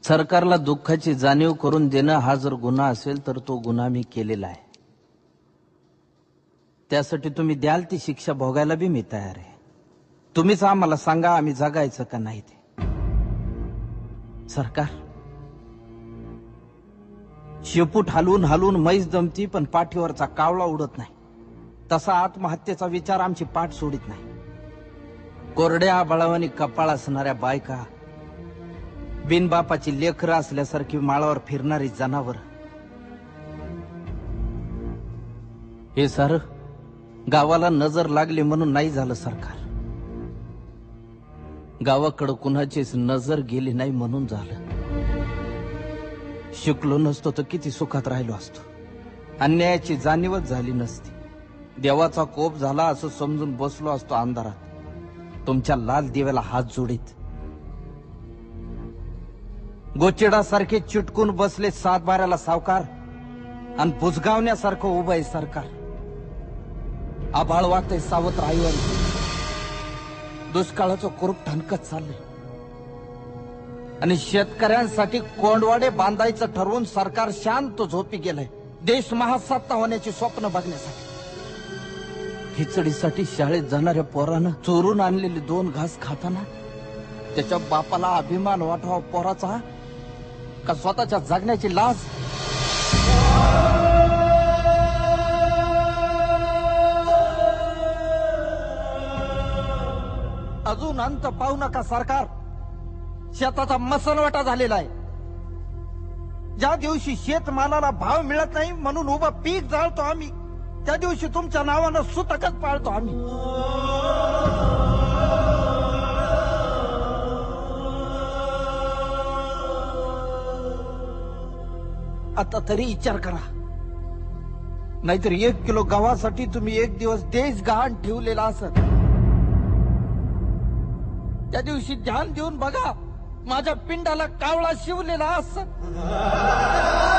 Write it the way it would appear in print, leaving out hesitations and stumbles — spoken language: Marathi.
सरकारला दुःखाची जाणीव करून देणं हा जर गुन्हा असेल तर तो गुन्हा मी केलेला आहे. त्यासाठी तुम्ही द्याल ती शिक्षा भोगायला बी मी तयार आहे. तुम्हीच आम्हाला सांगा आम्ही जगायचं का नाही ते. सरकार शेपूट हलवून हलवून मैस जमती पण पाठीवरचा कावळा उडत नाही. तसा आत्महत्येचा विचार आमची पाठ सोडित नाही. कोरड्या आबाळावानी कपाळ असणाऱ्या बायका, बिनबापाची लेकरं असल्यासारखी माळावर फिरणारी जनावर, हे सारं गावाला नजर लागली म्हणून नाही झालं सरकार. गावाकडं कुणाचीच नजर गेली नाही म्हणून झालं. शिकलो नसतो तर किती सुखात राहिलो असतो. अन्यायाची जाणीवच झाली नसती. देवाचा कोप झाला असं समजून बसलो असतो अंधारात तुमच्या लाल दिव्याला हात जोडीत. गोचिडासारखे चिटकून बसले सातबाऱ्याला सावकार आणि बुजगावण्यासारखं उभं आहे सरकार. आभाळ वागतंय सावत्र आईवर, दुष्काळाचं कुरूप ठणकत चाललंय आणि शेतकऱ्यांसाठी कोंडवाडे बांधायचं ठरवून सरकार शांत झोपी गेलंय. देश महासत्ता होण्याची स्वप्न बघण्यासाठी. खिचडीसाठी शाळेत जाणाऱ्या पोरानं चोरून आणलेले 2 घास खाताना त्याच्या बापाला अभिमान वाटावा पोराचा का स्वतःच्या जगण्याची लाज. अजून अंत पाहू नका सरकार. शेताचा मसनवाटा झालेला आहे. ज्या दिवशी शेतमालाला भाव मिळत नाही म्हणून उभं पीक जाळतो आम्ही, त्या दिवशी तुमच्या नावानं सुतकच पाळतो आम्ही. आता तरी विचार करा, नाहीतर 1 किलो गव्हासाठी तुम्ही 1 दिवस देश गहाण ठेवलेला असत. त्या दिवशी ध्यान देऊन बघा, माझ्या पिंडाला कावळा शिवलेला असत.